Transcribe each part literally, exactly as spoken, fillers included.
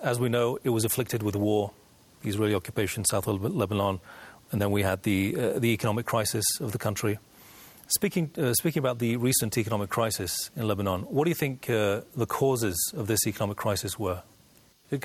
as we know, it was afflicted with war, the Israeli occupation south of Lebanon, and then we had the uh, the economic crisis of the country. Speaking uh, speaking about the recent economic crisis in Lebanon, what do you think uh, the causes of this economic crisis were? I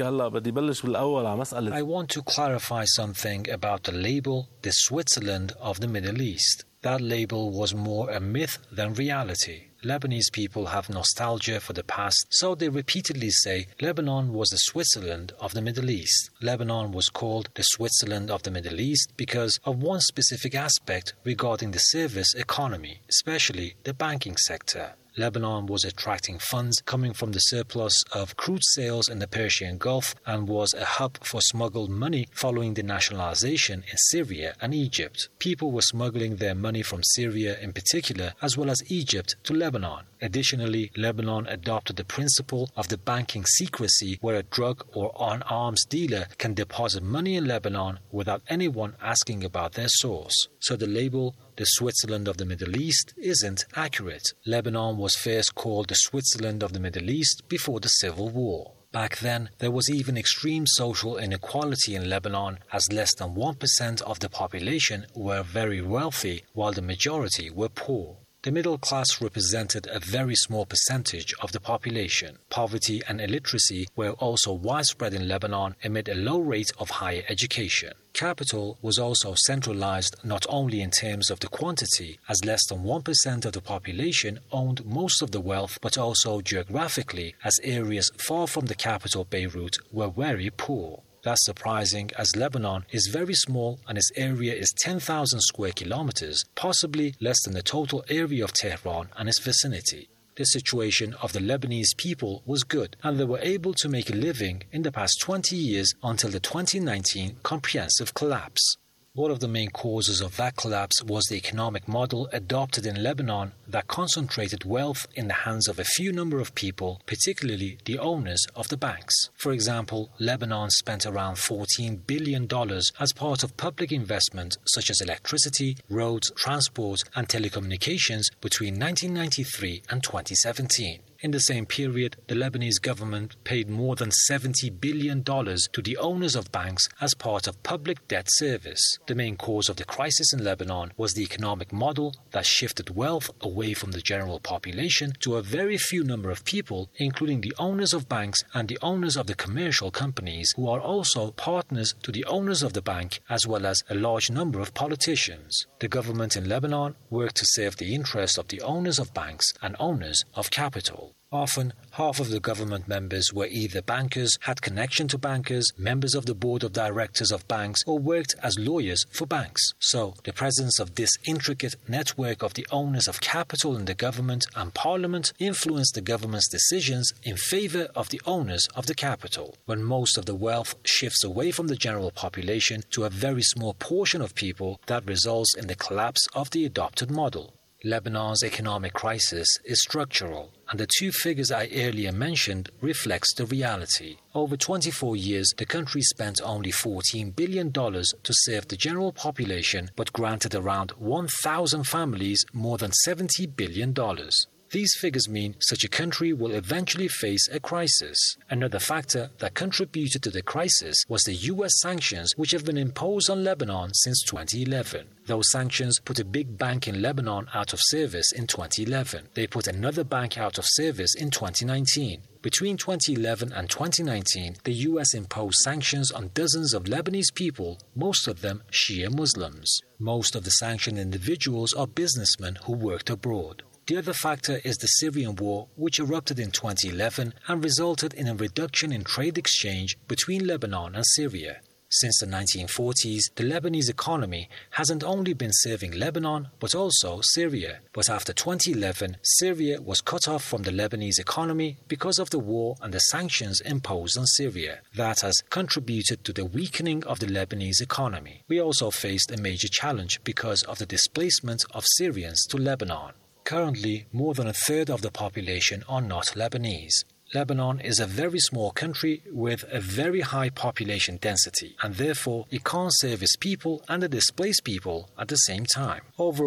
want to clarify something about the label, the Switzerland of the Middle East. That label was more a myth than reality. Lebanese people have nostalgia for the past, so they repeatedly say Lebanon was the Switzerland of the Middle East. Lebanon was called the Switzerland of the Middle East because of one specific aspect regarding the service economy, especially the banking sector. Lebanon was attracting funds coming from the surplus of crude sales in the Persian Gulf and was a hub for smuggled money following the nationalization in Syria and Egypt. People were smuggling their money from Syria in particular, as well as Egypt, to Lebanon. Additionally, Lebanon adopted the principle of the banking secrecy, where a drug or an arms dealer can deposit money in Lebanon without anyone asking about their source. So the label, the Switzerland of the Middle East, isn't accurate. Lebanon was first called the Switzerland of the Middle East before the Civil War. Back then, there was even extreme social inequality in Lebanon, as less than one percent of the population were very wealthy, while the majority were poor. The middle class represented a very small percentage of the population. Poverty and illiteracy were also widespread in Lebanon amid a low rate of higher education. Capital was also centralized not only in terms of the quantity, as less than one percent of the population owned most of the wealth, but also geographically, as areas far from the capital Beirut were very poor. That's surprising, as Lebanon is very small and its area is ten thousand square kilometers, possibly less than the total area of Tehran and its vicinity. The situation of the Lebanese people was good, and they were able to make a living in the past twenty years until the twenty nineteen comprehensive collapse. One of the main causes of that collapse was the economic model adopted in Lebanon that concentrated wealth in the hands of a few number of people, particularly the owners of the banks. For example, Lebanon spent around fourteen billion dollars as part of public investment such as electricity, roads, transport, and telecommunications between nineteen ninety-three and twenty seventeen. In the same period, the Lebanese government paid more than seventy billion dollars to the owners of banks as part of public debt service. The main cause of the crisis in Lebanon was the economic model that shifted wealth away from the general population to a very few number of people, including the owners of banks and the owners of the commercial companies, who are also partners to the owners of the bank, as well as a large number of politicians. The government in Lebanon worked to serve the interests of the owners of banks and owners of capital. Often, half of the government members were either bankers, had connection to bankers, members of the board of directors of banks, or worked as lawyers for banks. So, the presence of this intricate network of the owners of capital in the government and parliament influenced the government's decisions in favor of the owners of the capital. When most of the wealth shifts away from the general population to a very small portion of people, that results in the collapse of the adopted model. Lebanon's economic crisis is structural, and the two figures I earlier mentioned reflects the reality. Over twenty-four years, the country spent only fourteen billion dollars to serve the general population, but granted around one thousand families more than seventy billion dollars. These figures mean such a country will eventually face a crisis. Another factor that contributed to the crisis was the U S sanctions which have been imposed on Lebanon since twenty eleven. Those sanctions put a big bank in Lebanon out of service in twenty eleven. They put another bank out of service in twenty nineteen. Between twenty eleven and twenty nineteen, the U S imposed sanctions on dozens of Lebanese people, most of them Shia Muslims. Most of the sanctioned individuals are businessmen who worked abroad. The other factor is the Syrian war, which erupted in twenty eleven and resulted in a reduction in trade exchange between Lebanon and Syria. Since the nineteen forties, the Lebanese economy hasn't only been serving Lebanon, but also Syria. But after twenty eleven, Syria was cut off from the Lebanese economy because of the war and the sanctions imposed on Syria. That has contributed to the weakening of the Lebanese economy. We also faced a major challenge because of the displacement of Syrians to Lebanon. Currently, more than a third of the population are not Lebanese. Lebanon is a very small country with a very high population density, and therefore it can't serve its people and the displaced people at the same time. Overall,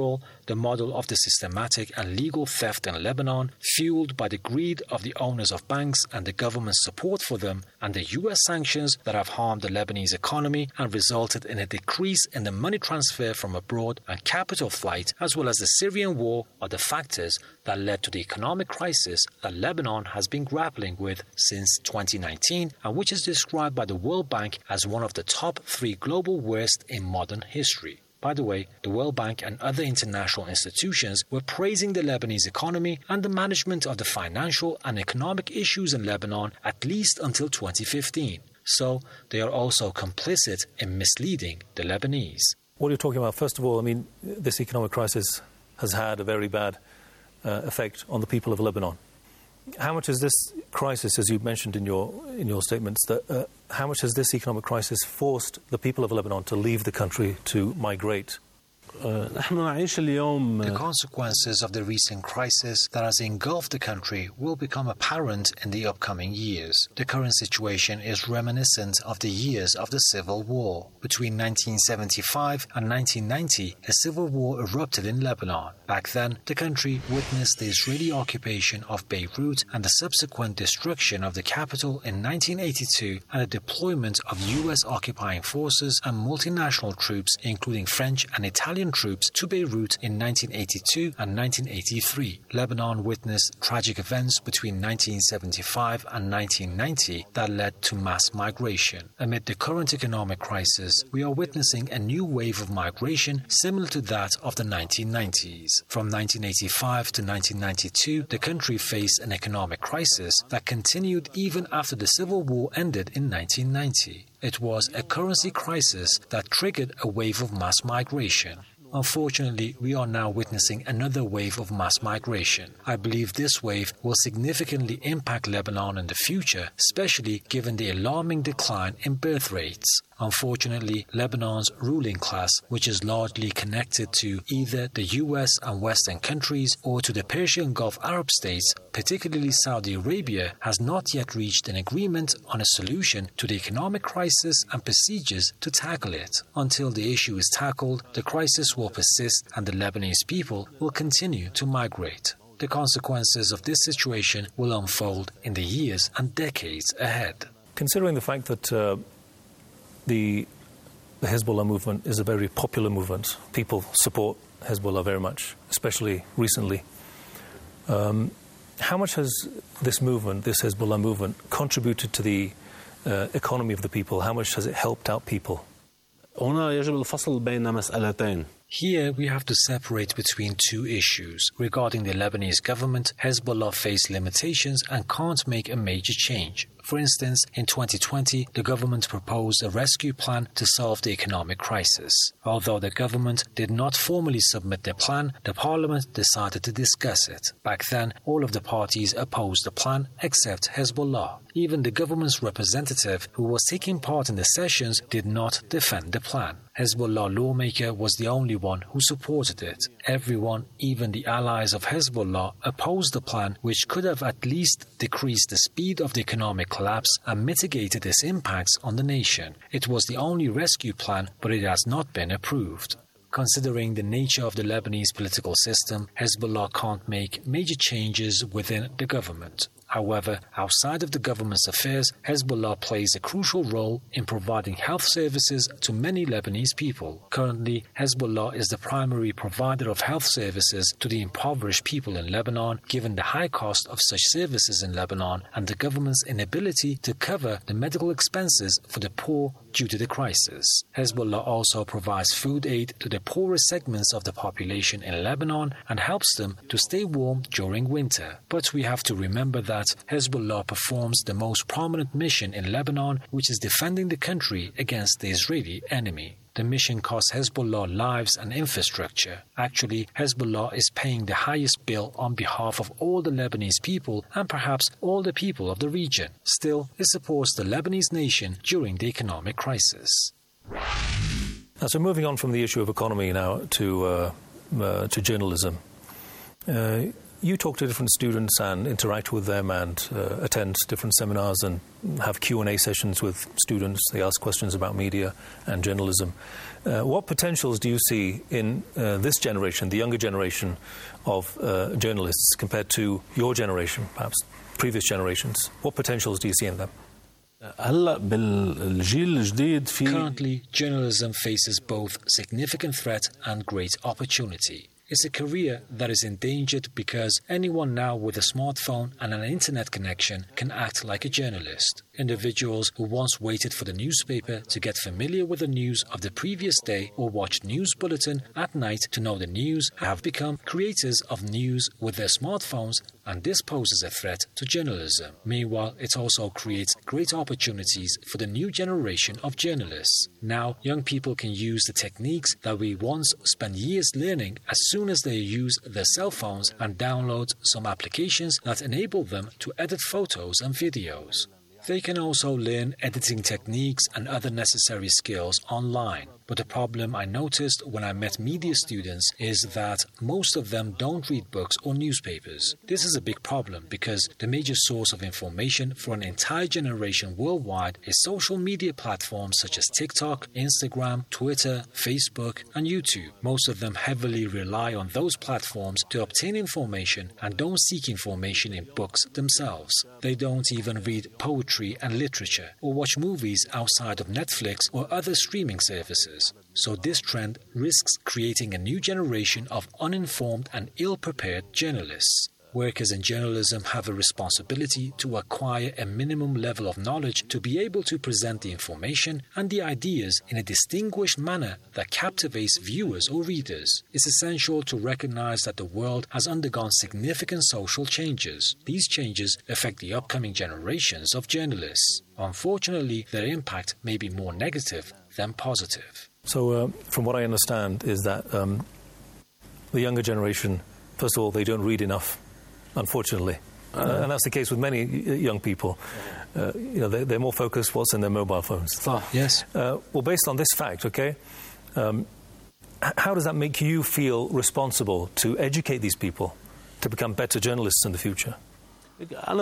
the model of the systematic and legal theft in Lebanon, fueled by the greed of the owners of banks and the government's support for them, and the U S sanctions that have harmed the Lebanese economy and resulted in a decrease in the money transfer from abroad and capital flight, as well as the Syrian war, are the factors that led to the economic crisis that Lebanon has been grappling with since twenty nineteen, and which is described by the World Bank as one of the top three global worst in modern history. By the way, the World Bank and other international institutions were praising the Lebanese economy and the management of the financial and economic issues in Lebanon at least until twenty fifteen. So they are also complicit in misleading the Lebanese. What are you talking about? First of all, I mean, this economic crisis has had a very bad uh, effect on the people of Lebanon. How much has this crisis, as you mentioned in your in your statements, that, uh, how much has this economic crisis forced the people of Lebanon to leave the country, to migrate? The consequences of the recent crisis that has engulfed the country will become apparent in the upcoming years. The current situation is reminiscent of the years of the Civil War. Between nineteen seventy-five and nineteen ninety, a civil war erupted in Lebanon. Back then, the country witnessed the Israeli occupation of Beirut and the subsequent destruction of the capital in nineteen eighty-two and the deployment of U S occupying forces and multinational troops, including French and Italian troops, to Beirut in nineteen eighty-two and nineteen eighty-three. Lebanon witnessed tragic events between nineteen seventy-five and nineteen ninety that led to mass migration. Amid the current economic crisis, we are witnessing a new wave of migration similar to that of the nineteen nineties. From nineteen eighty-five to nineteen ninety-two, the country faced an economic crisis that continued even after the Civil War ended in nineteen ninety. It was a currency crisis that triggered a wave of mass migration. Unfortunately, we are now witnessing another wave of mass migration. I believe this wave will significantly impact Lebanon in the future, especially given the alarming decline in birth rates. Unfortunately, Lebanon's ruling class, which is largely connected to either the U S and Western countries or to the Persian Gulf Arab states, particularly Saudi Arabia, has not yet reached an agreement on a solution to the economic crisis and procedures to tackle it. Until the issue is tackled, the crisis will persist and the Lebanese people will continue to migrate. The consequences of this situation will unfold in the years and decades ahead. Considering the fact that uh, the, the Hezbollah movement is a very popular movement, people support Hezbollah very much, especially recently. Um, how much has this movement, this Hezbollah movement, contributed to the uh, economy of the people? How much has it helped out people? Here we have to separate between two issues. Regarding the Lebanese government, Hezbollah faced limitations and can't make a major change. For instance, in twenty twenty, the government proposed a rescue plan to solve the economic crisis. Although the government did not formally submit the plan, the parliament decided to discuss it. Back then, all of the parties opposed the plan except Hezbollah. Even the government's representative, who was taking part in the sessions, did not defend the plan. Hezbollah lawmaker was the only one who supported it. Everyone, even the allies of Hezbollah, opposed the plan, which could have at least decreased the speed of the economic collapse and mitigated its impacts on the nation. It was the only rescue plan, but it has not been approved. Considering the nature of the Lebanese political system, Hezbollah can't make major changes within the government. However, outside of the government's affairs, Hezbollah plays a crucial role in providing health services to many Lebanese people. Currently, Hezbollah is the primary provider of health services to the impoverished people in Lebanon, given the high cost of such services in Lebanon and the government's inability to cover the medical expenses for the poor due to the crisis. Hezbollah also provides food aid to the poorest segments of the population in Lebanon and helps them to stay warm during winter. But we have to remember that Hezbollah performs the most prominent mission in Lebanon, which is defending the country against the Israeli enemy. The mission costs Hezbollah lives and infrastructure. Actually, Hezbollah is paying the highest bill on behalf of all the Lebanese people and perhaps all the people of the region. Still, it supports the Lebanese nation during the economic crisis. Now, so moving on from the issue of economy now to uh, uh, to journalism. Uh, you talk to different students and interact with them and uh, attend different seminars and have Q and A sessions with students. They ask questions about media and journalism. Uh, what potentials do you see in uh, this generation, the younger generation of uh, journalists, compared to your generation, perhaps previous generations? What potentials do you see in them? Currently, journalism faces both significant threat and great opportunity. It's a career that is endangered because anyone now with a smartphone and an internet connection can act like a journalist. Individuals who once waited for the newspaper to get familiar with the news of the previous day or watched news bulletin at night to know the news have become creators of news with their smartphones, and this poses a threat to journalism. Meanwhile, it also creates great opportunities for the new generation of journalists. Now, young people can use the techniques that we once spent years learning as soon as they use their cell phones and download some applications that enable them to edit photos and videos. They can also learn editing techniques and other necessary skills online. But the problem I noticed when I met media students is that most of them don't read books or newspapers. This is a big problem because the major source of information for an entire generation worldwide is social media platforms such as TikTok, Instagram, Twitter, Facebook, and YouTube. Most of them heavily rely on those platforms to obtain information and don't seek information in books themselves. They don't even read poetry and literature or watch movies outside of Netflix or other streaming services. So this trend risks creating a new generation of uninformed and ill-prepared journalists. Workers in journalism have a responsibility to acquire a minimum level of knowledge to be able to present the information and the ideas in a distinguished manner that captivates viewers or readers. It's essential to recognize that the world has undergone significant social changes. These changes affect the upcoming generations of journalists. Unfortunately, their impact may be more negative than positive. So, uh, from what I understand, is that um, the younger generation, first of all, they don't read enough. Unfortunately, uh, uh, and that's the case with many young people. Uh, you know, they, they're more focused what's in their mobile phones. Oh, yes. Uh, well, based on this fact, okay, um, how does that make you feel responsible to educate these people to become better journalists in the future? I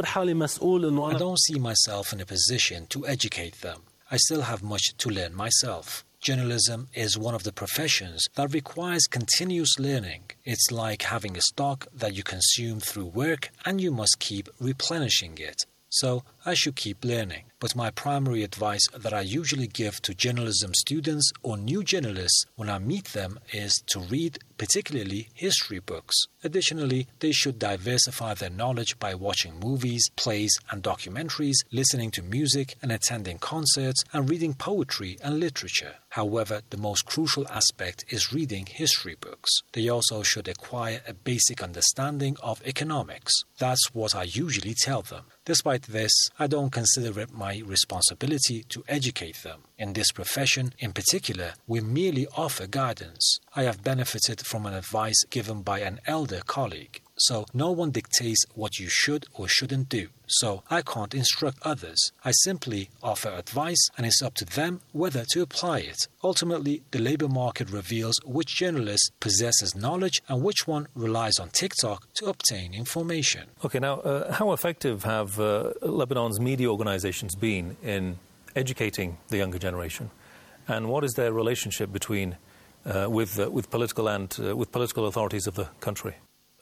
don't see myself in a position to educate them. I still have much to learn myself. Journalism is one of the professions that requires continuous learning. It's like having a stock that you consume through work and you must keep replenishing it. So I should keep learning. But my primary advice that I usually give to journalism students or new journalists when I meet them is to read particularly history books. Additionally, they should diversify their knowledge by watching movies, plays and documentaries, listening to music and attending concerts, and reading poetry and literature. However, the most crucial aspect is reading history books. They also should acquire a basic understanding of economics. That's what I usually tell them. Despite this, I don't consider it my responsibility to educate them. In this profession, in particular, we merely offer guidance. I have benefited from an advice given by an elder colleague. So no one dictates what you should or shouldn't do. So I can't instruct others. I simply offer advice and it's up to them whether to apply it. Ultimately, the labor market reveals which journalist possesses knowledge and which one relies on TikTok to obtain information. Okay, now, uh, how effective have uh, Lebanon's media organizations been in educating the younger generation? And what is their relationship between uh, with uh, with political and uh, with political authorities of the country?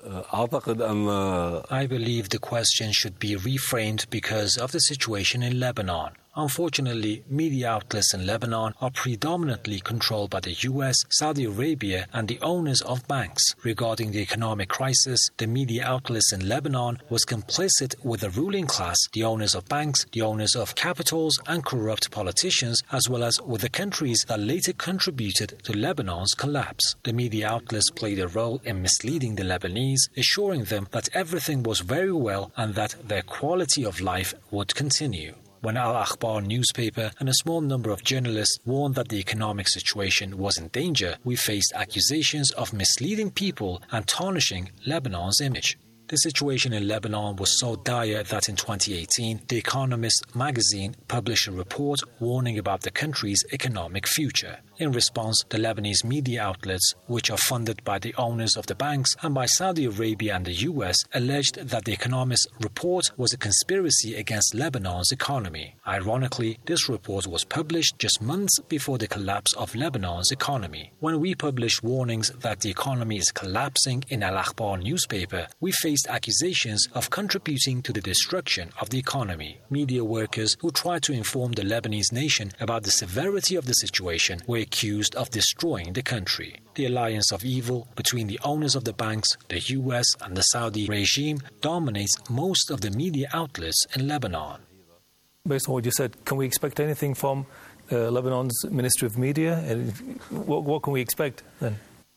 I believe the question should be reframed because of the situation in Lebanon. Unfortunately, media outlets in Lebanon are predominantly controlled by the U S, Saudi Arabia, and the owners of banks. Regarding the economic crisis, the media outlets in Lebanon was complicit with the ruling class, the owners of banks, the owners of capitals, and corrupt politicians, as well as with the countries that later contributed to Lebanon's collapse. The media outlets played a role in misleading the Lebanese, assuring them that everything was very well and that their quality of life would continue. When Al-Akhbar newspaper and a small number of journalists warned that the economic situation was in danger, we faced accusations of misleading people and tarnishing Lebanon's image. The situation in Lebanon was so dire that in twenty eighteen, The Economist magazine published a report warning about the country's economic future. In response, the Lebanese media outlets, which are funded by the owners of the banks and by Saudi Arabia and the U S, alleged that the Economist report was a conspiracy against Lebanon's economy. Ironically, this report was published just months before the collapse of Lebanon's economy. When we published warnings that the economy is collapsing in Al Akhbar newspaper, we faced accusations of contributing to the destruction of the economy. Media workers who tried to inform the Lebanese nation about the severity of the situation were accused of destroying the country. The alliance of evil between the owners of the banks, the U S, and the Saudi regime dominates most of the media outlets in Lebanon. Based on what you said, can we expect anything from uh, Lebanon's Ministry of Media? What, what can we expect then?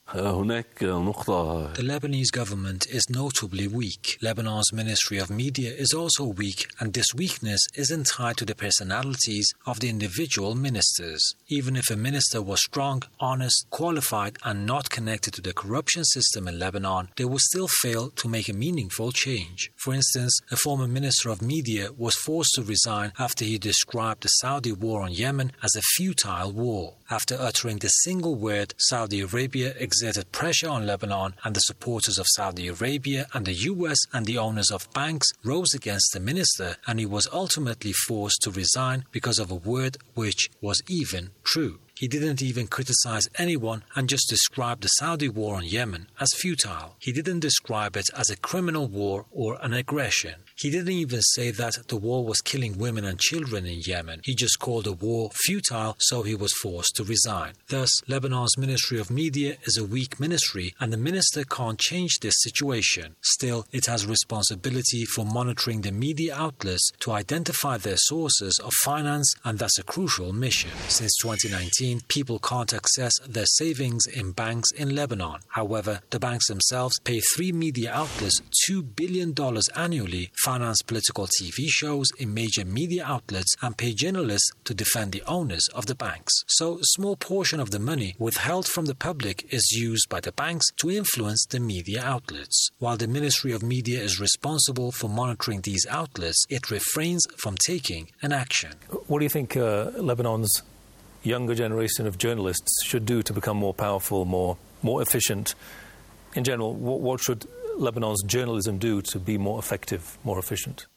The Lebanese government is notably weak. Lebanon's Ministry of Media is also weak, and this weakness isn't tied to the personalities of the individual ministers. Even if a minister was strong, honest, qualified, and not connected to the corruption system in Lebanon, they would still fail to make a meaningful change. For instance, a former Minister of Media was forced to resign after he described the Saudi war on Yemen as a futile war. After uttering the single word, Saudi Arabia exerted pressure on Lebanon, and the supporters of Saudi Arabia and the U S and the owners of banks rose against the minister, and he was ultimately forced to resign because of a word which was even true. He didn't even criticize anyone and just described the Saudi war on Yemen as futile. He didn't describe it as a criminal war or an aggression. He didn't even say that the war was killing women and children in Yemen. He just called the war futile, so he was forced to resign. Thus, Lebanon's Ministry of Media is a weak ministry, and the minister can't change this situation. Still, it has responsibility for monitoring the media outlets to identify their sources of finance, and that's a crucial mission. Since twenty nineteen, people can't access their savings in banks in Lebanon. However, the banks themselves pay three media outlets two billion dollars annually, finance political T V shows in major media outlets, and pay journalists to defend the owners of the banks. So, a small portion of the money withheld from the public is used by the banks to influence the media outlets. While the Ministry of Media is responsible for monitoring these outlets, it refrains from taking an action. What do you think uh, Lebanon's younger generation of journalists should do to become more powerful, more more efficient? In general, what, what should Lebanon's journalism do to be more effective, more efficient?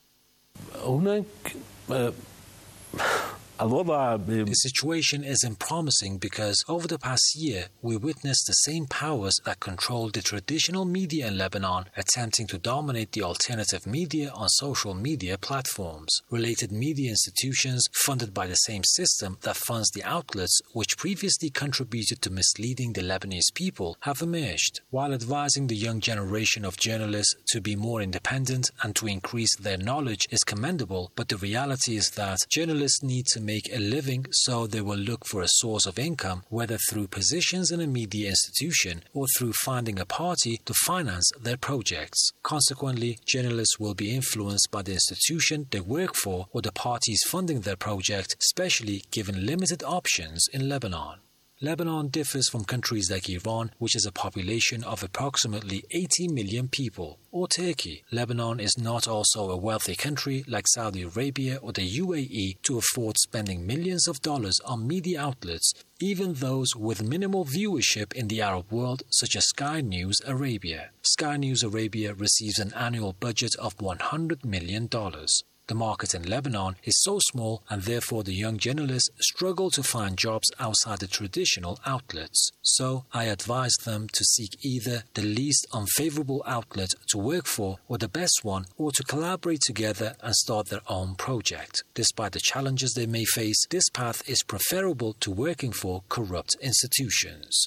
The situation isn't promising because over the past year, we witnessed the same powers that controlled the traditional media in Lebanon attempting to dominate the alternative media on social media platforms. Related media institutions funded by the same system that funds the outlets which previously contributed to misleading the Lebanese people have emerged. While advising the young generation of journalists to be more independent and to increase their knowledge is commendable, but the reality is that journalists need to make a living, so they will look for a source of income, whether through positions in a media institution or through finding a party to finance their projects. Consequently, journalists will be influenced by the institution they work for or the parties funding their project, especially given limited options in Lebanon. Lebanon differs from countries like Iran, which has a population of approximately eighty million people, or Turkey. Lebanon is not also a wealthy country like Saudi Arabia or the U A E to afford spending millions of dollars on media outlets, even those with minimal viewership in the Arab world, such as Sky News Arabia. Sky News Arabia receives an annual budget of one hundred million dollars. The market in Lebanon is so small, and therefore the young journalists struggle to find jobs outside the traditional outlets. So I advise them to seek either the least unfavorable outlet to work for or the best one, or to collaborate together and start their own project. Despite the challenges they may face, this path is preferable to working for corrupt institutions.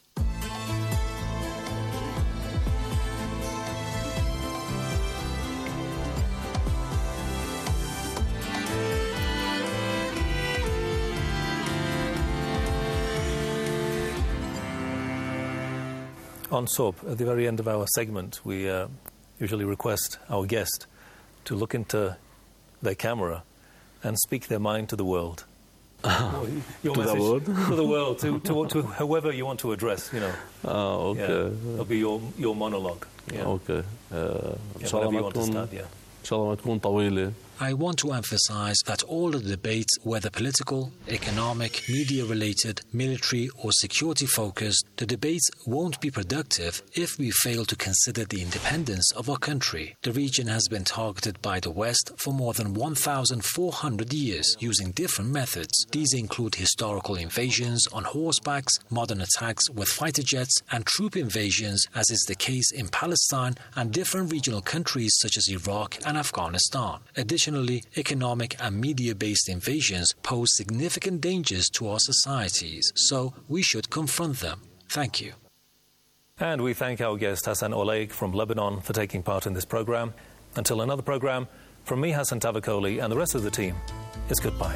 On Soap, at the very end of our segment, we uh, usually request our guest to look into their camera and speak their mind to the world. Your to message, the world? to the world, to, to, to whoever you want to address, you know. Oh, okay. Yeah, it'll be your, your monologue. Yeah. Okay. Yeah, whatever you want to start, yeah. إن شاء الله ما تكون طويلة. I want to emphasize that all the debates, whether political, economic, media-related, military or security-focused, the debates won't be productive if we fail to consider the independence of our country. The region has been targeted by the West for more than one thousand four hundred years using different methods. These include historical invasions on horsebacks, modern attacks with fighter jets, and troop invasions, as is the case in Palestine and different regional countries such as Iraq and Afghanistan. Additionally, economic and media-based invasions pose significant dangers to our societies, so we should confront them. Thank you. And we thank our guest Hassan Oleg from Lebanon for taking part in this program. Until another program, from me, Hassan Tavakoli, and the rest of the team, it's goodbye.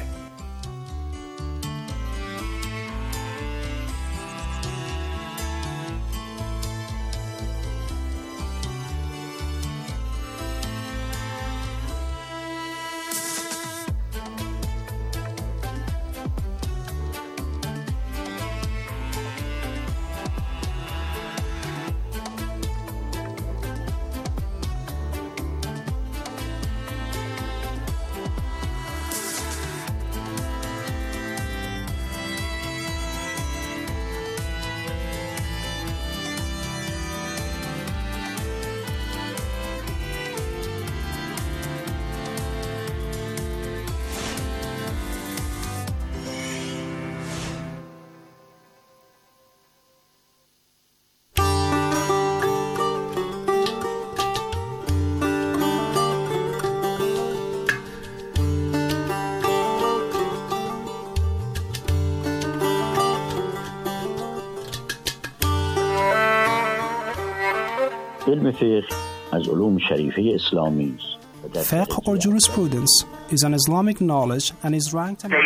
Fiqh or jurisprudence is an Islamic knowledge and is ranked among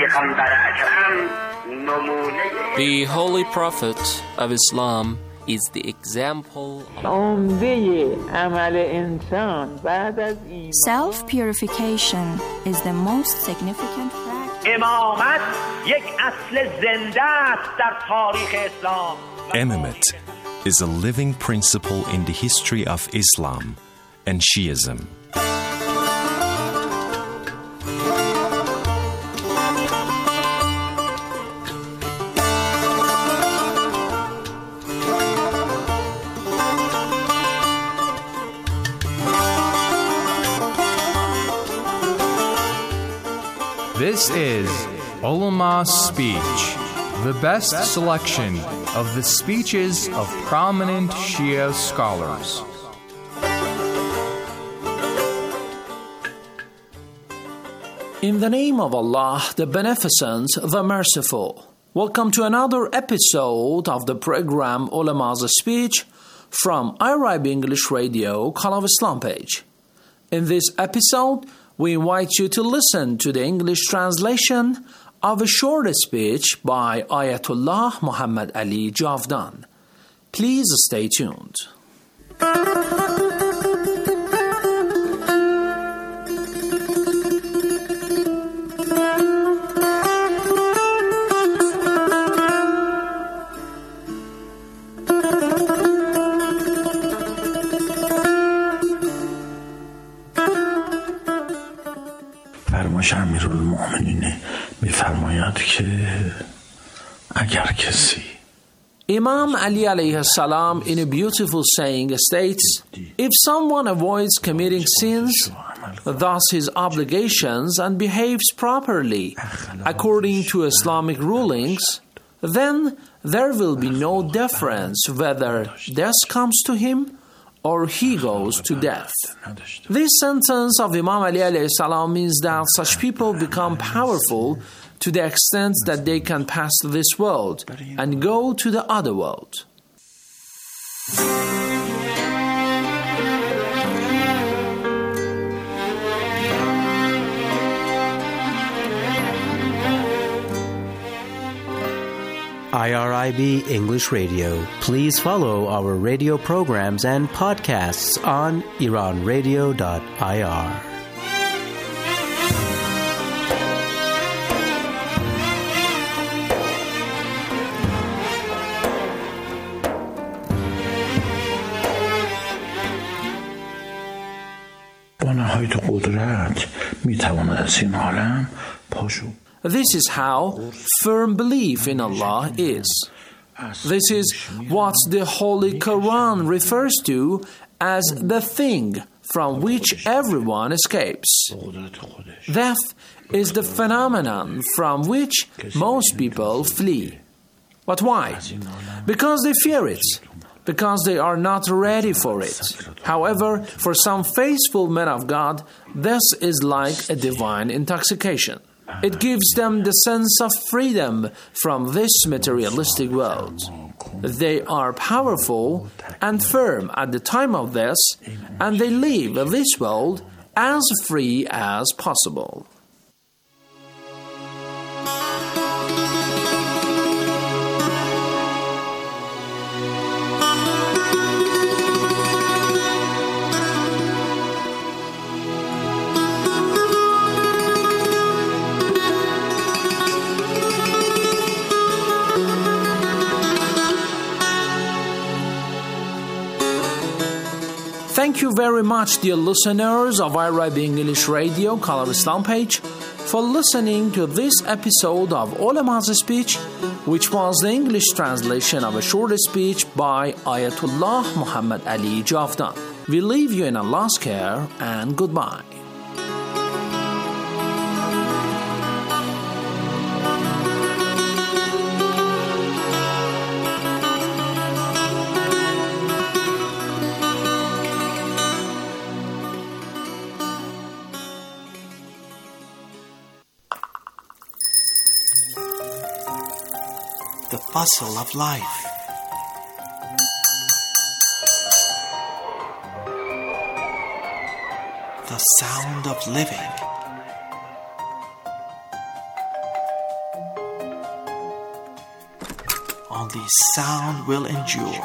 The Holy Prophet of Islam is the example of self-purification is the most significant practice. Imamate is a living principle in the history of Islam and Shiism. This is Ulama Speech, the best selection of the speeches of prominent Shia scholars. In the name of Allah, the Beneficent, the Merciful. Welcome to another episode of the program Ulama's Speech from I R I B English Radio, Call of Islam page. In this episode, we invite you to listen to the English translation of a short speech by Ayatollah Muhammad Ali Javdan. Please stay tuned. فرمایش امیرالمؤمنین می‌فرماید که اگر کسی Imam Ali alayhi salam in a beautiful saying states, if someone avoids committing sins, thus his obligations, and behaves properly according to Islamic rulings, then there will be no difference whether death comes to him or he goes to death. This sentence of Imam Ali alayhi salam means that such people become powerful to the extent that they can pass this world and go to the other world. I R I B English Radio. Please follow our radio programs and podcasts on iran radio dot I R. با نهایت قدرت میتواند از این عالم پاشو. This is how firm belief in Allah is. This is what the Holy Quran refers to as the thing from which everyone escapes. Death is the phenomenon from which most people flee. But why? Because they fear it. Because they are not ready for it. However, for some faithful men of God, this is like a divine intoxication. It gives them the sense of freedom from this materialistic world. They are powerful and firm at the time of this, and they leave this world as free as possible. Thank you very much, dear listeners of I R I B English Radio Call of Islam page, for listening to this episode of Ulama's Speech, which was the English translation of a short speech by Ayatollah Muhammad Ali Javdan. We leave you in Allah's care and goodbye. The bustle of life. The sound of living. Only sound will endure.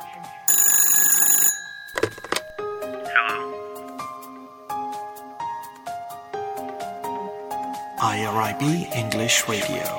I R I B English Radio.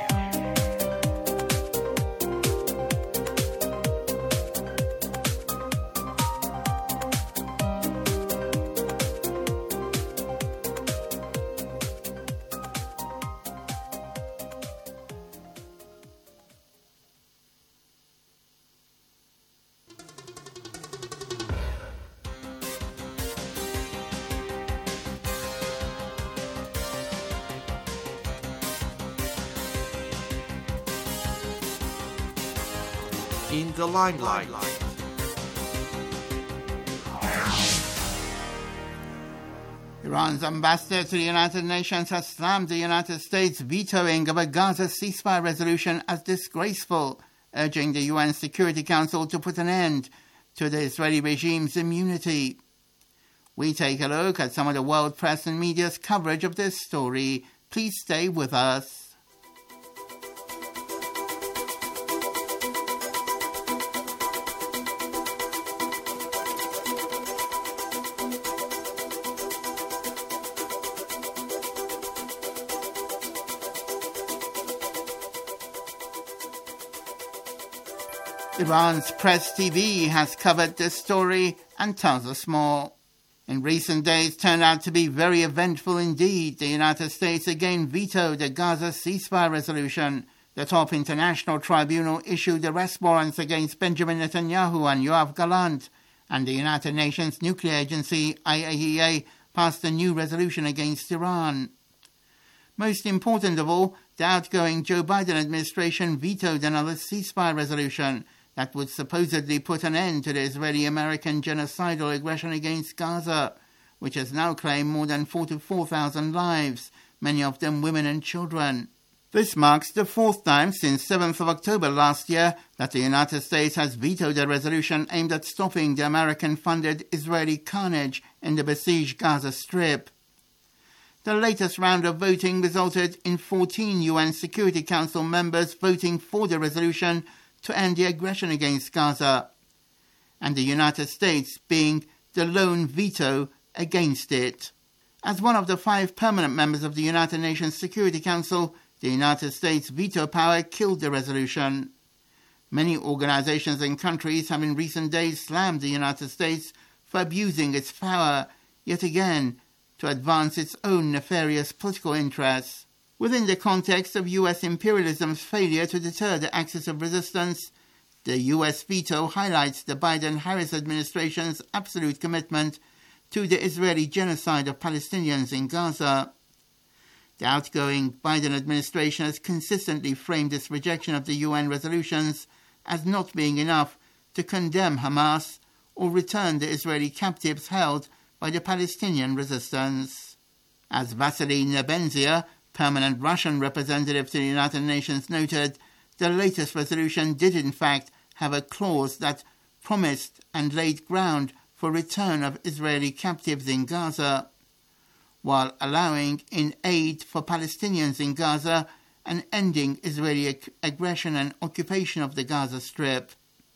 In the limelight. Iran's ambassador to the United Nations has slammed the United States vetoing of a Gaza ceasefire resolution as disgraceful, urging the U N Security Council to put an end to the Israeli regime's immunity. We take a look at some of the world press and media's coverage of this story. Please stay with us. Iran's Press T V has covered this story and tells us more. In recent days turned out to be very eventful indeed. The United States again vetoed the Gaza ceasefire resolution. The top international tribunal issued arrest warrants against Benjamin Netanyahu and Yoav Gallant, and the United Nations Nuclear Agency, I A E A, passed a new resolution against Iran. Most important of all, the outgoing Joe Biden administration vetoed another ceasefire resolution that would supposedly put an end to the Israeli-American genocidal aggression against Gaza, which has now claimed more than forty-four thousand lives, many of them women and children. This marks the fourth time since seventh of October last year that the United States has vetoed a resolution aimed at stopping the American-funded Israeli carnage in the besieged Gaza Strip. The latest round of voting resulted in fourteen U N Security Council members voting for the resolution to end the aggression against Gaza, and the United States being the lone veto against it. As one of the five permanent members of the United Nations Security Council, the United States veto power killed the resolution. Many organizations and countries have in recent days slammed the United States for abusing its power. Yet again, to advance its own nefarious political interests. Within the context of U S imperialism's failure to deter the axis of resistance, the U S veto highlights the Biden-Harris administration's absolute commitment to the Israeli genocide of Palestinians in Gaza. The outgoing Biden administration has consistently framed its rejection of the U N resolutions as not being enough to condemn Hamas or return the Israeli captives held by the Palestinian resistance. As Vasily Nebenzia, permanent Russian representative to the United Nations, noted, the latest resolution did in fact have a clause that promised and laid ground for return of Israeli captives in Gaza, while allowing in aid for Palestinians in Gaza and ending Israeli ag- aggression and occupation of the Gaza Strip.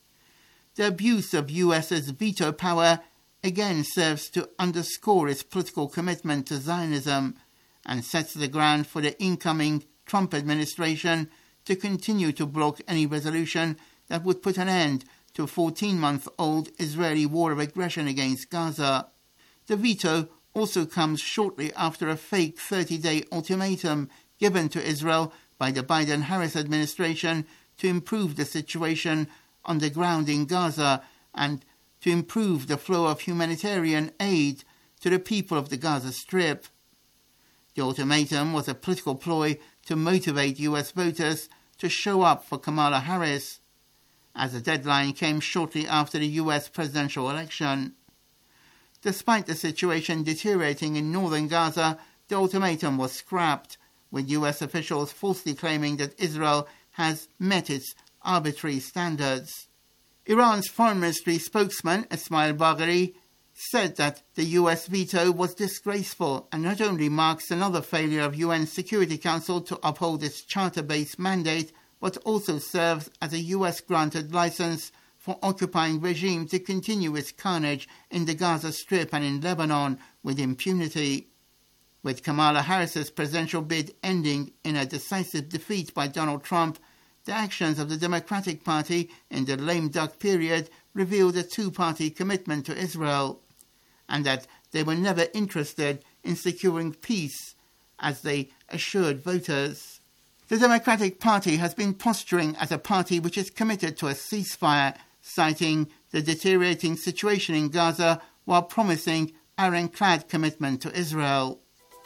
The abuse of U S's veto power again serves to underscore its political commitment to Zionism and sets the ground for the incoming Trump administration to continue to block any resolution that would put an end to a fourteen-month-old Israeli war of aggression against Gaza. The veto also comes shortly after a fake thirty-day ultimatum given to Israel by the Biden-Harris administration to improve the situation on the ground in Gaza and to improve the flow of humanitarian aid to the people of the Gaza Strip. The ultimatum was a political ploy to motivate U S voters to show up for Kamala Harris, as the deadline came shortly after the U S presidential election. Despite the situation deteriorating in northern Gaza, the ultimatum was scrapped, with U S officials falsely claiming that Israel has met its arbitrary standards. Iran's foreign ministry spokesman, Ismail Bagheri, said that the U S veto was disgraceful and not only marks another failure of U N Security Council to uphold its charter-based mandate, but also serves as a U S-granted license for occupying regime to continue its carnage in the Gaza Strip and in Lebanon with impunity. With Kamala Harris's presidential bid ending in a decisive defeat by Donald Trump, the actions of the Democratic Party in the lame duck period revealed a two-party commitment to Israel, and that they were never interested in securing peace, as they assured voters. The Democratic Party has been posturing as a party which is committed to a ceasefire, citing the deteriorating situation in Gaza while promising ironclad commitment to Israel.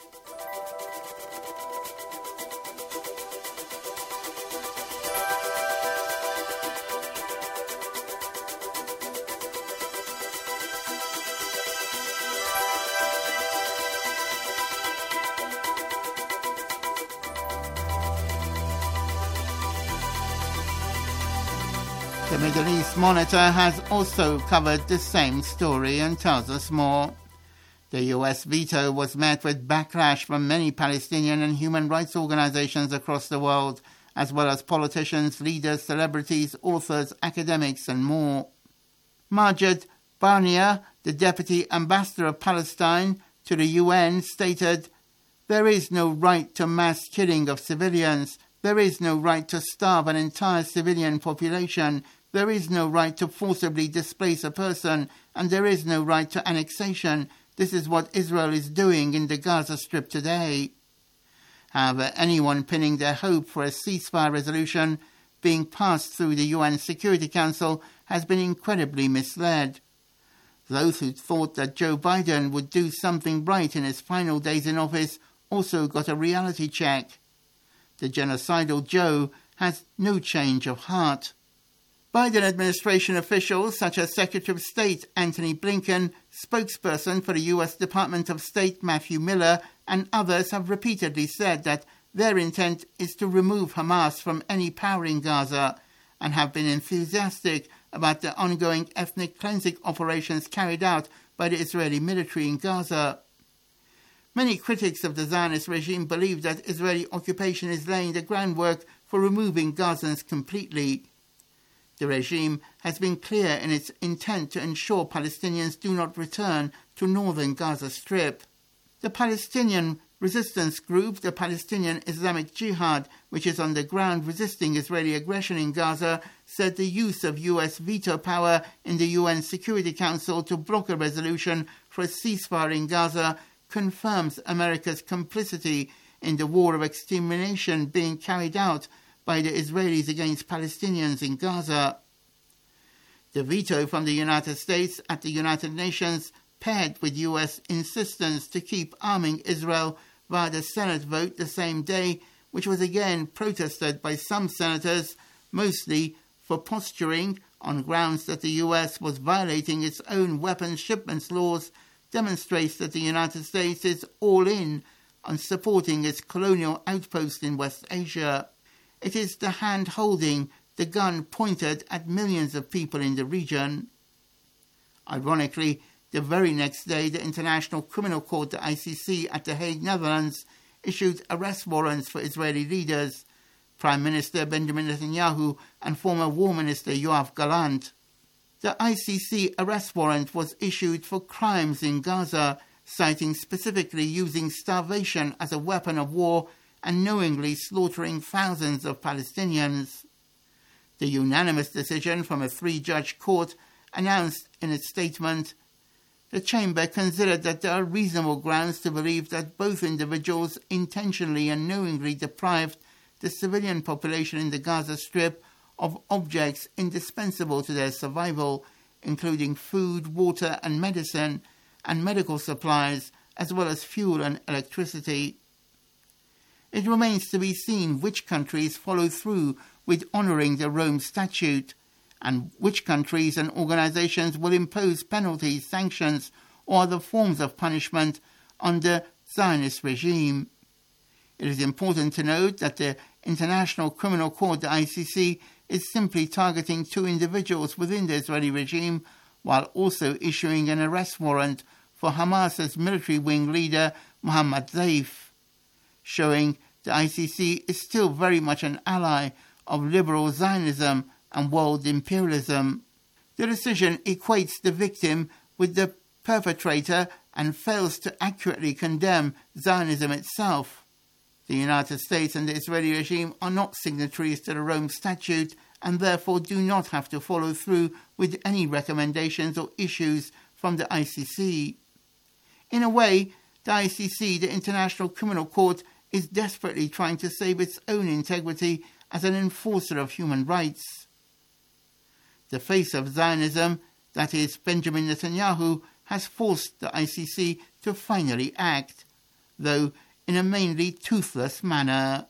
The Middle East Monitor has also covered the same story and tells us more. The U S veto was met with backlash from many Palestinian and human rights organizations across the world, as well as politicians, leaders, celebrities, authors, academics, and more. Majed Barnia, the Deputy Ambassador of Palestine to the U N, stated, "There is no right to mass killing of civilians. There is no right to starve an entire civilian population. There is no right to forcibly displace a person, and there is no right to annexation. This is what Israel is doing in the Gaza Strip today." However, anyone pinning their hope for a ceasefire resolution being passed through the U N Security Council has been incredibly misled. Those who thought that Joe Biden would do something right in his final days in office also got a reality check. The genocidal Joe has no change of heart. Biden administration officials such as Secretary of State Antony Blinken, spokesperson for the U S Department of State Matthew Miller, and others have repeatedly said that their intent is to remove Hamas from any power in Gaza and have been enthusiastic about the ongoing ethnic cleansing operations carried out by the Israeli military in Gaza. Many critics of the Zionist regime believe that Israeli occupation is laying the groundwork for removing Gazans completely. The regime has been clear in its intent to ensure Palestinians do not return to northern Gaza Strip. The Palestinian resistance group, the Palestinian Islamic Jihad, which is on the ground resisting Israeli aggression in Gaza, said the use of U S veto power in the U N Security Council to block a resolution for a ceasefire in Gaza confirms America's complicity in the war of extermination being carried out by the Israelis against Palestinians in Gaza. The veto from the United States at the United Nations, paired with U S insistence to keep arming Israel via the Senate vote the same day, which was again protested by some senators, mostly for posturing on grounds that the U S was violating its own weapons shipments laws, demonstrates that the United States is all in on supporting its colonial outpost in West Asia. It is the hand holding the gun pointed at millions of people in the region. Ironically, the very next day, the International Criminal Court, the I C C, at The Hague, Netherlands, issued arrest warrants for Israeli leaders, Prime Minister Benjamin Netanyahu and former War Minister Yoav Gallant. The I C C arrest warrant was issued for crimes in Gaza, citing specifically using starvation as a weapon of war and knowingly slaughtering thousands of Palestinians. The unanimous decision from a three-judge court announced in its statement, the Chamber considered that there are reasonable grounds to believe that both individuals intentionally and knowingly deprived the civilian population in the Gaza Strip of objects indispensable to their survival, including food, water and medicine, and medical supplies, as well as fuel and electricity. It remains to be seen which countries follow through with honouring the Rome Statute, and which countries and organisations will impose penalties, sanctions, or other forms of punishment on the Zionist regime. It is important to note that the International Criminal Court, the I C C, is simply targeting two individuals within the Israeli regime, while also issuing an arrest warrant for Hamas's military wing leader, Mohammad Zaif, showing the I C C is still very much an ally of liberal Zionism and world imperialism. The decision equates the victim with the perpetrator and fails to accurately condemn Zionism itself. The United States and the Israeli regime are not signatories to the Rome Statute and therefore do not have to follow through with any recommendations or issues from the I C C. In a way, the I C C, the International Criminal Court, is desperately trying to save its own integrity as an enforcer of human rights. The face of Zionism, that is Benjamin Netanyahu, has forced the I C C to finally act, though in a mainly toothless manner.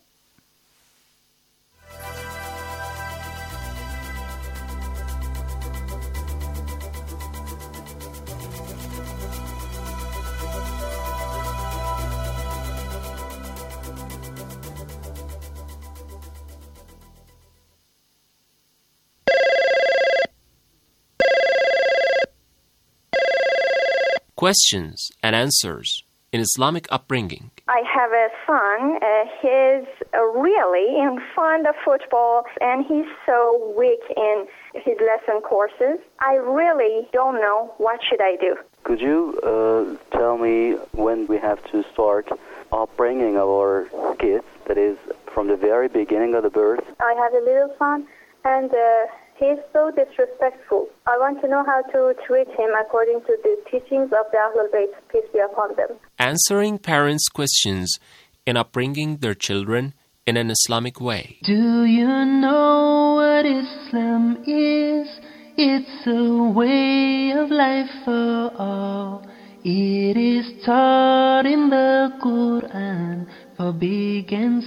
Questions and answers in Islamic upbringing. I have a son. Uh, he's uh, really in fond of football, and he's so weak in his lesson courses. I really don't know what should I do. Could you uh, tell me when we have to start upbringing our kids, that is, from the very beginning of the birth? I have a little son, and uh, he's so disrespectful. I want to know how to treat him according to the teachings of the Ahlul Bayt, peace be upon them. Answering parents' questions in upbringing their children in an Islamic way. Do you know what Islam is? It's a way of life for all. It is taught in the Quran for big and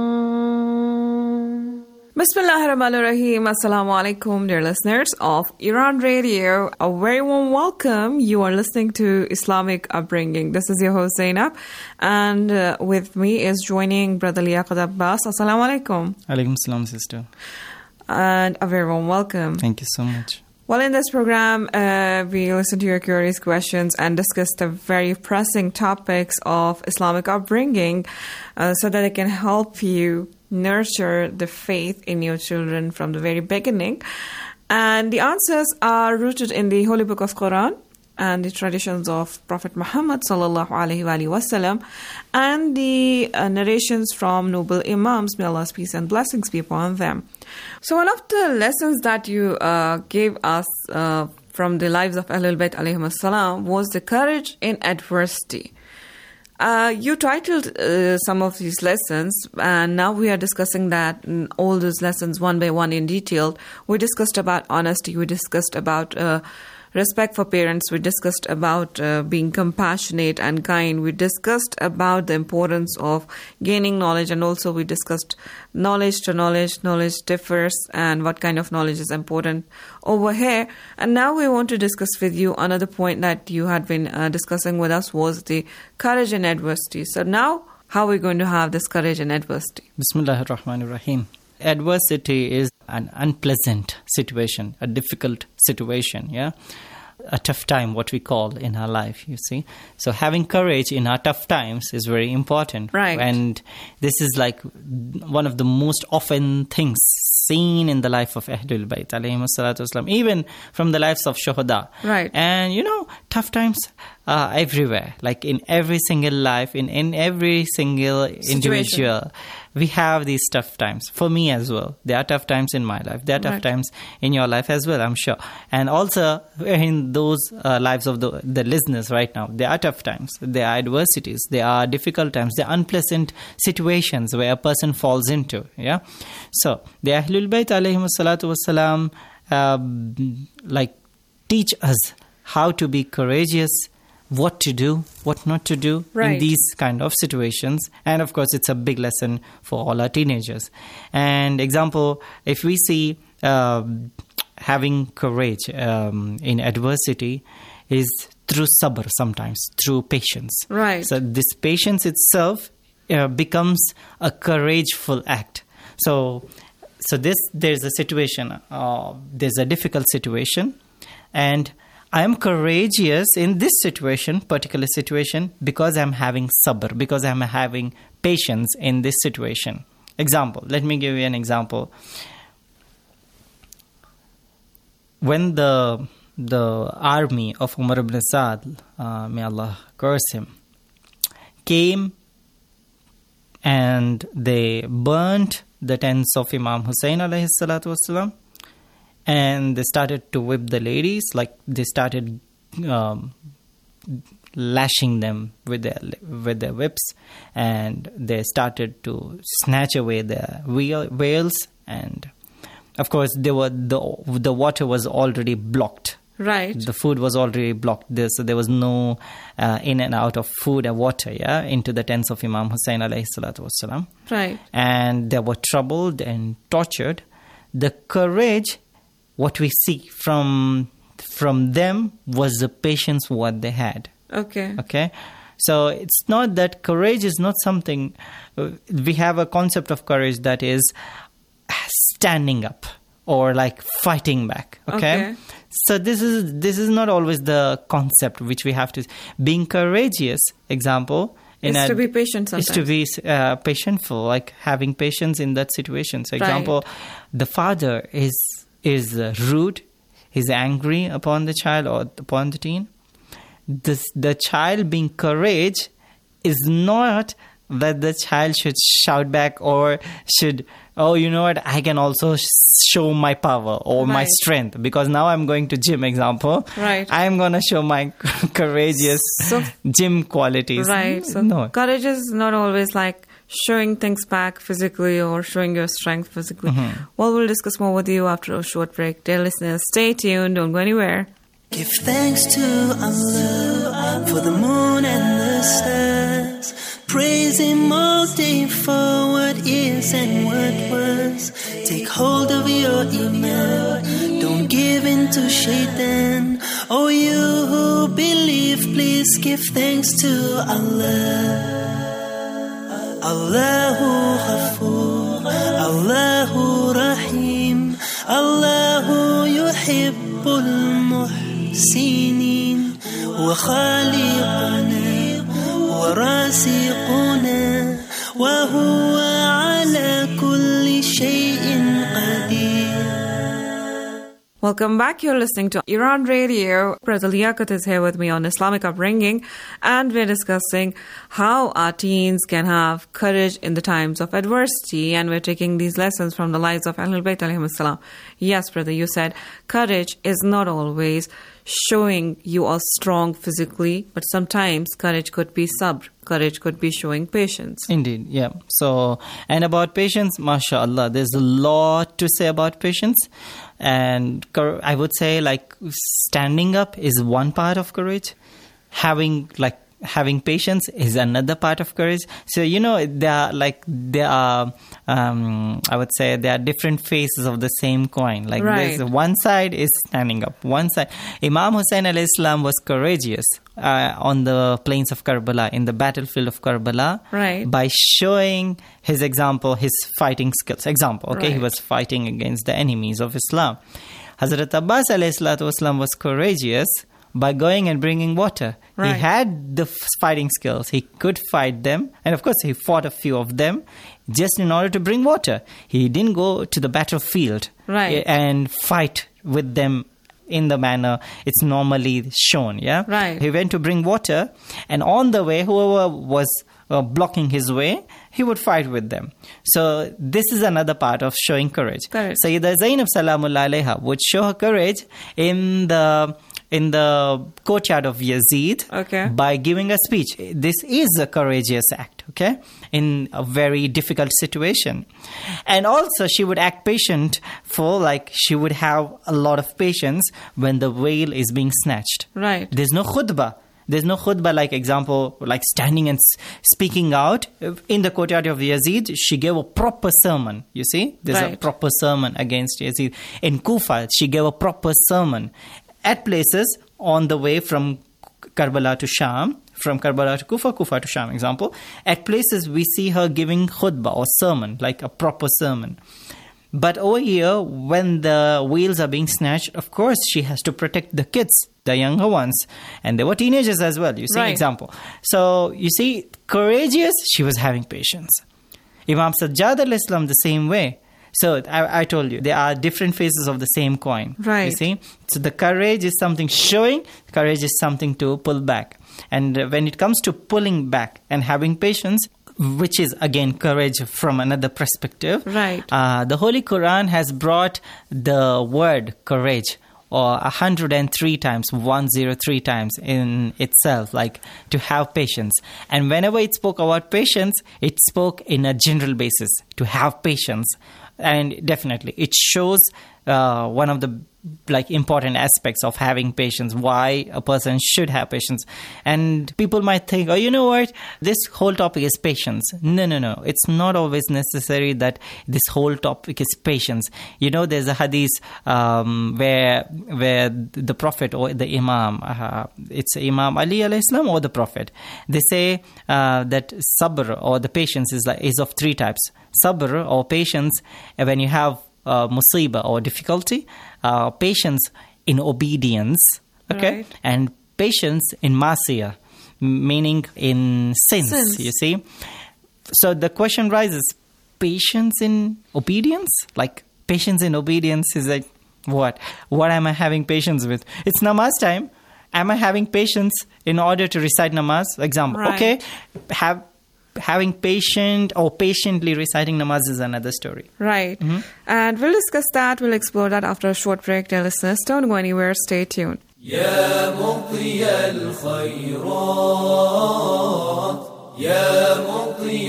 small. Bismillahir Rahmanir Rahim. Assalamu alaikum, dear listeners of Iran Radio. A very warm welcome. You are listening to Islamic Upbringing. This is your host Zainab, and uh, with me is joining Brother Liaqat Abbas. Assalamu alaikum. Alaikum salam, sister. And a very warm welcome. Thank you so much. Well, in this program, uh, we listen to your curious questions and discuss the very pressing topics of Islamic upbringing uh, so that it can help you nurture the faith in your children from the very beginning. And the answers are rooted in the Holy Book of Quran and the traditions of Prophet Muhammad sallallahu alaihi wasallam and the uh, narrations from noble Imams, may Allah's peace and blessings be upon them. So one of the lessons that you uh, gave us uh, from the lives of Ahlul Bayt alayhim as-salam was the courage in adversity. Uh, you titled uh, some of these lessons, and now we are discussing that mm, all those lessons one by one in detail. We discussed about honesty. We discussed about uh, respect for parents. We discussed about uh, being compassionate and kind. We discussed about the importance of gaining knowledge, and also we discussed knowledge to knowledge. Knowledge differs, and what kind of knowledge is important over here. And now we want to discuss with you another point that you had been uh, discussing with us was the courage in adversity. So now, how are we going to have this courage in adversity? Bismillahir Rahmanir Rahim. Adversity is an unpleasant situation, a difficult situation, yeah? A tough time, what we call in our life, you see. So having courage in our tough times is very important. Right. And this is like one of the most often things seen in the life of Ahlul Bayt, alayhimus salatu wasalam, even from the lives of Shuhada. Right. And, you know, tough times are everywhere, like in every single life, in, in every single situation. Individual. We have these tough times. For me as well. There are tough times in my life. There are tough Right. times in your life as well, I'm sure. And also in those uh, lives of the, the listeners right now, there are tough times. There are adversities. There are difficult times. There are unpleasant situations where a person falls into. Yeah. So the Ahlul Bayt alayhimus salatu wasalam uh, like teach us how to be courageous, what to do, what not to do Right. in these kind of situations. And of course, it's a big lesson for all our teenagers. And example, if we see uh, having courage um, in adversity is through sabr sometimes, through patience. Right. So this patience itself uh, becomes a courageful act. So, so this there's a situation, uh, there's a difficult situation, and I am courageous in this situation, particular situation, because I'm having sabr, because I'm having patience in this situation. Example, let me give you an example. When the the army of Umar ibn Sa'd, uh, may Allah curse him, came and they burnt the tents of Imam Hussein alayhi salatu wasalam, and they started to whip the ladies, like they started um, lashing them with their with their whips, and they started to snatch away their veils, and of course they were the the water was already blocked. Right. The food was already blocked there, so there was no uh, in and out of food and water, yeah, into the tents of Imam Hussein alayhi salatu wasalam. Right. And they were troubled and tortured. The courage, what we see from from them, was the patience what they had. Okay. Okay. So it's not that courage is not something. Uh, we have a concept of courage that is standing up or like fighting back. Okay. Okay. So this is this is not always the concept which we have to. Being courageous, example, Is a, to be patient is sometimes. to be uh, patientful, like having patience in that situation. So, Right. example, the father is is uh, rude, he's angry upon the child or upon the teen. This, the child being courage is not that the child should shout back or should, oh, you know what, I can also show my power or my Right. strength because now I'm going to gym, example. Right. I'm going to show my courageous So- gym qualities. Right. So no. courage is not always like showing things back physically or showing your strength physically. Mhm. Well, we'll discuss more with you after a short break. Dear listeners, stay tuned. Don't go anywhere. Give thanks to Allah for the moon and the stars. Praise Him all day for what is and what was. Take hold of your iman. Don't give in to shaitan. Oh, you who believe, please give thanks to Allah. Allahu Ghafoor, Allahu Rahim, Allahu Yuhibbul Muhsinin, wa Khaliquna, wa Raziquna, wa huwa ala kulli shay'in qadir. Welcome back. You're listening to Iran Radio. Brother Liaquat is here with me on Islamic Upbringing, and we're discussing how our teens can have courage in the times of adversity, and we're taking these lessons from the lives of Ahlul Bayt alayhimus salam. Yes, brother, you said courage is not always showing you are strong physically, but sometimes courage could be sabr. Courage could be showing patience. Indeed, yeah. So, and about patience, mashallah, there's a lot to say about patience. And I would say, like, standing up is one part of courage. Having, like, having patience is another part of courage. So, you know, there are like, there are, um, I would say there are different faces of the same coin. Like right. there's one side is standing up. One side, Imam Hussein alayhi salam was courageous uh, on the plains of Karbala, in the battlefield of Karbala, right. by showing his example, his fighting skills. Example, okay, right. he was fighting against the enemies of Islam. Hazrat Abbas alayhi salatu wasalam was courageous by going and bringing water. Right. He had the fighting skills. He could fight them. And of course, he fought a few of them just in order to bring water. He didn't go to the battlefield right. and fight with them in the manner it's normally shown. Yeah, right. He went to bring water, and on the way, whoever was uh, blocking his way, he would fight with them. So this is another part of showing courage. Correct. Sayyidah Zainab Salamullah alayha would show her courage in the in the courtyard of Yazid okay. by giving a speech. This is a courageous act, okay, in a very difficult situation. And also she would act patient for, like, she would have a lot of patience when the veil is being snatched. Right. There's no khutbah. There's no khutbah, like example, like standing and speaking out. In the courtyard of Yazid, she gave a proper sermon, you see? There's right. a proper sermon against Yazid. In Kufa, she gave a proper sermon. At places on the way from Karbala to Sham, from Karbala to Kufa, Kufa to Sham, example, at places we see her giving khutbah or sermon, like a proper sermon. But over here, when the wheels are being snatched, of course, she has to protect the kids, the younger ones. And they were teenagers as well, you see, right. example. So, you see, courageous, she was having patience. Imam Sajjad al-Islam the same way. So, I, I told you, there are different faces of the same coin. Right. You see? So, the courage is something showing, courage is something to pull back. And when it comes to pulling back and having patience, which is, again, courage from another perspective, right. uh, the Holy Quran has brought the word courage or one hundred three times, one hundred three times in itself, like to have patience. And whenever it spoke about patience, it spoke in a general basis, to have patience. And definitely, it shows uh, one of the like important aspects of having patience, why a person should have patience. And people might think, oh, you know what, this whole topic is patience. No, no, no. It's not always necessary that this whole topic is patience. You know, there's a hadith um, where where the Prophet or the Imam, uh, it's Imam Ali alayhi salam or the Prophet, they say uh, that sabr or the patience is, like, is of three types. Sabr or patience when you have uh, musibah or difficulty, uh, patience in obedience, okay, right. and patience in masiyah, meaning in sins, sins, you see. So the question rises, patience in obedience? Like, patience in obedience is like, what? What am I having patience with? It's namaz time. Am I having patience in order to recite namaz? Example, right. okay, have... having patient or patiently reciting namaz is another story. Right. Mm-hmm. And we'll discuss that. We'll explore that after a short break. Dear listeners, don't go anywhere. Stay tuned. يا مطي الخيرات يا مطي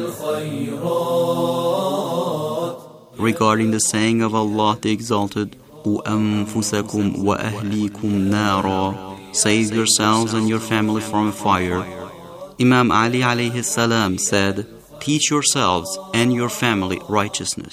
الخيرات. Regarding the saying of Allah the Exalted, وَأَنفُسَكُمْ وَأَهْلِيكُمْ نَارًا, save yourselves and your family from fire. Imam Ali alayhi salam said, teach yourselves and your family righteousness.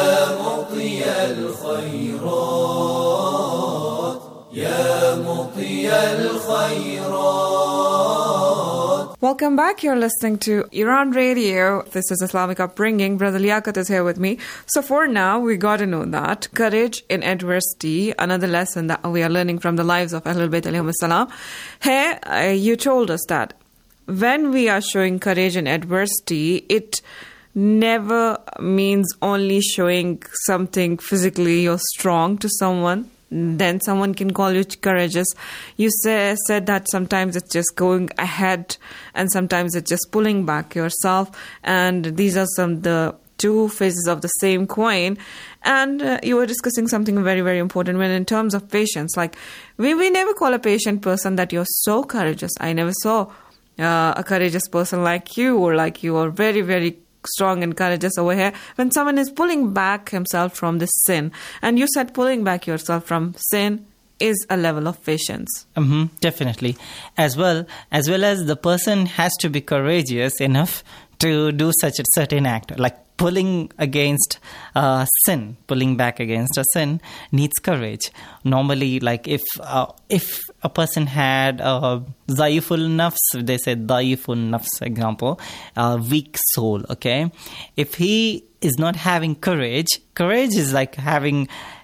Welcome back. You're listening to Iran Radio. This is Islamic Upbringing. Brother Liaquat is here with me. So for now, we got to know that courage in adversity, another lesson that we are learning from the lives of Ahlul Bayt alayhim salam. Hey, uh, you told us that when we are showing courage in adversity, it never means only showing something physically you're strong to someone. Then someone can call you courageous. You say, said that sometimes it's just going ahead and sometimes it's just pulling back yourself. And these are some of the two faces of the same coin. And uh, you were discussing something very, very important when in terms of patience, like we, we never call a patient person that you're so courageous. I never saw uh, a courageous person like you, or like you are very, very strong and courageous over here. When someone is pulling back himself from this sin, and you said pulling back yourself from sin is a level of patience. Mm-hmm, definitely. As well, as well as the person has to be courageous enough to do such a certain act, like pulling against uh, sin, pulling back against a sin needs courage. Normally, like if uh, if a person had a zaiful nafs, they said daiful nafs, example, a weak soul, okay? If he is not having courage, courage is like having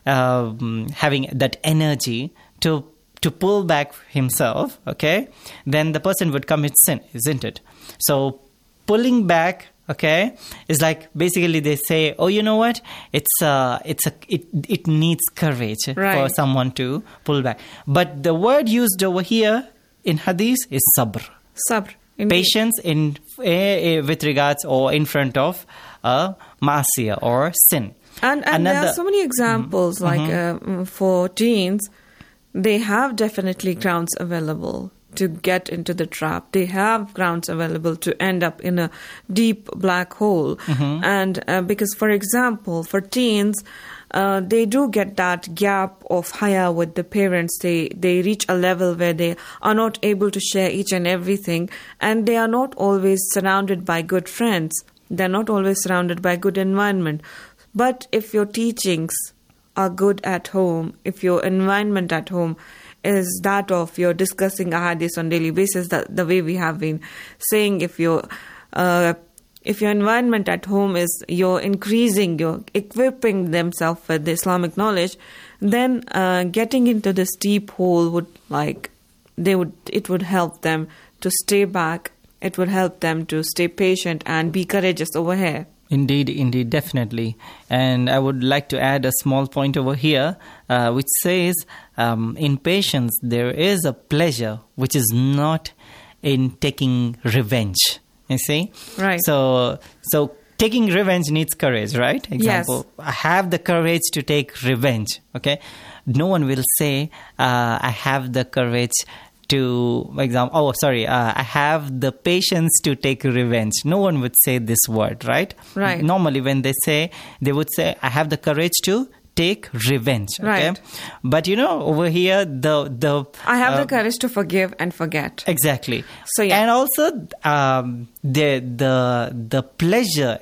um, having that energy to to pull back himself, okay? Then the person would commit sin, isn't it? So pulling back, okay, is like basically they say, oh, you know what? It's uh, it's a it it needs courage right. for someone to pull back. But the word used over here in hadith is sabr. Sabr. Indeed. Patience in uh, uh, with regards or in front of uh, ma'asiyah or sin. And and Another, there are so many examples, mm-hmm. like uh, for teens, they have definitely grounds available to get into the trap. They have grounds available to end up in a deep black hole. Mm-hmm. And uh, because, for example, for teens, uh, they do get that gap of haya with the parents. They they reach a level where they are not able to share each and everything, and they are not always surrounded by good friends. They're not always surrounded by good environment. But if your teachings are good at home, if your environment at home is that of you're discussing ahadith on daily basis, the, the way we have been saying, if your uh, if your environment at home is you're increasing, you're equipping themselves with the Islamic knowledge, then uh, getting into this deep hole would like they would it would help them to stay back. It would help them to stay patient and be courageous over here. Indeed, indeed, definitely. And I would like to add a small point over here, uh, which says um, in patience there is a pleasure which is not in taking revenge. You see? Right. So, so taking revenge needs courage, right? Example, yes. I have the courage to take revenge, okay? No one will say, uh, I have the courage to, for example, oh, sorry, uh, I have the patience to take revenge. No one would say this word, right? Right. Normally, when they say, they would say, I have the courage to take revenge. Okay? Right. But, you know, over here, the... the I have uh, the courage to forgive and forget. Exactly. So, yeah. And also, um, the, the, the pleasure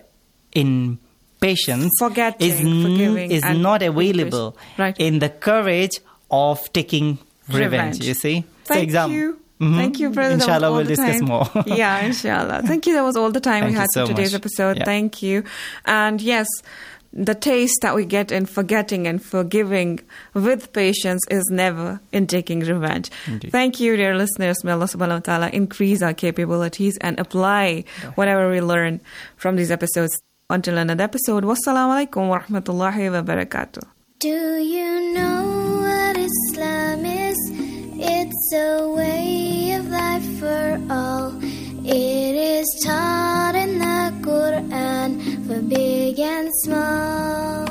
in patience Forgetting, is, n- forgiving, is and not available right. in the courage of taking revenge, revenge. you see? Thank so exam- you. Mm-hmm. Thank you, brother. Inshallah, we'll the discuss time. more. Yeah, inshallah. Thank you. That was all the time Thank we had so for today's much. episode. Yeah. Thank you. And yes, the taste that we get in forgetting and forgiving with patience is never in taking revenge. Indeed. Thank you, dear listeners. May Allah subhanahu wa ta'ala increase our capabilities and apply whatever we learn from these episodes. Until another episode, wassalamu alaikum wa rahmatullahi wa barakatuh. Do you know what Islam is? It's a way of life for all. It is taught in the Quran for big and small.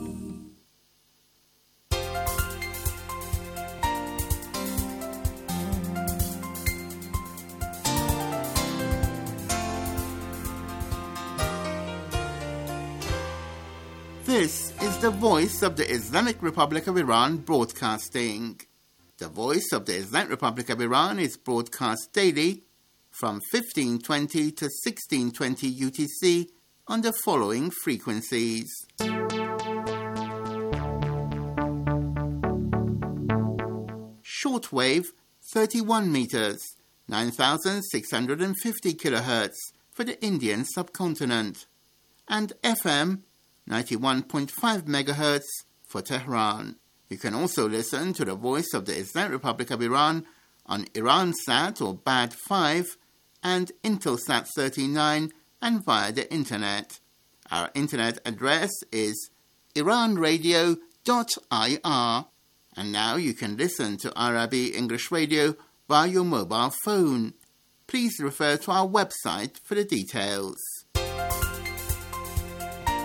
This is the voice of the Islamic Republic of Iran broadcasting. The Voice of the Islamic Republic of Iran is broadcast daily from fifteen twenty to sixteen twenty U T C on the following frequencies. Shortwave thirty-one meters, nine thousand six hundred fifty kilohertz for the Indian subcontinent, and F M ninety-one point five megahertz for Tehran. You can also listen to the Voice of the Islamic Republic of Iran on Iransat or B A D five and Intelsat thirty-nine and via the internet. Our internet address is iran radio dot I R. And now you can listen to R I B English Radio via your mobile phone. Please refer to our website for the details.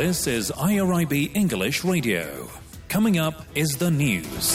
This is I R I B English Radio. Coming up is the news.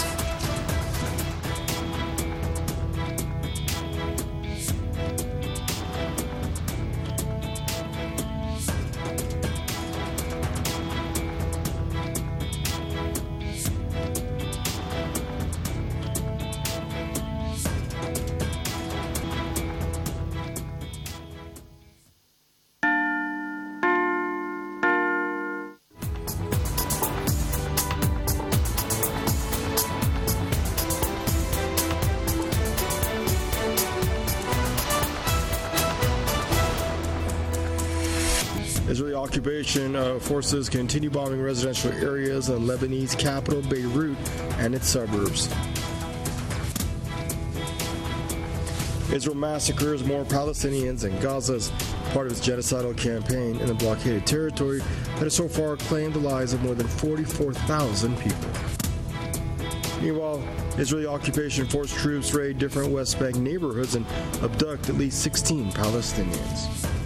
Israeli occupation uh, forces continue bombing residential areas in Lebanese capital Beirut and its suburbs. Israel massacres more Palestinians in Gaza as part of its genocidal campaign in the blockaded territory that has so far claimed the lives of more than forty-four thousand people. Meanwhile, Israeli occupation force troops raid different West Bank neighborhoods and abduct at least sixteen Palestinians.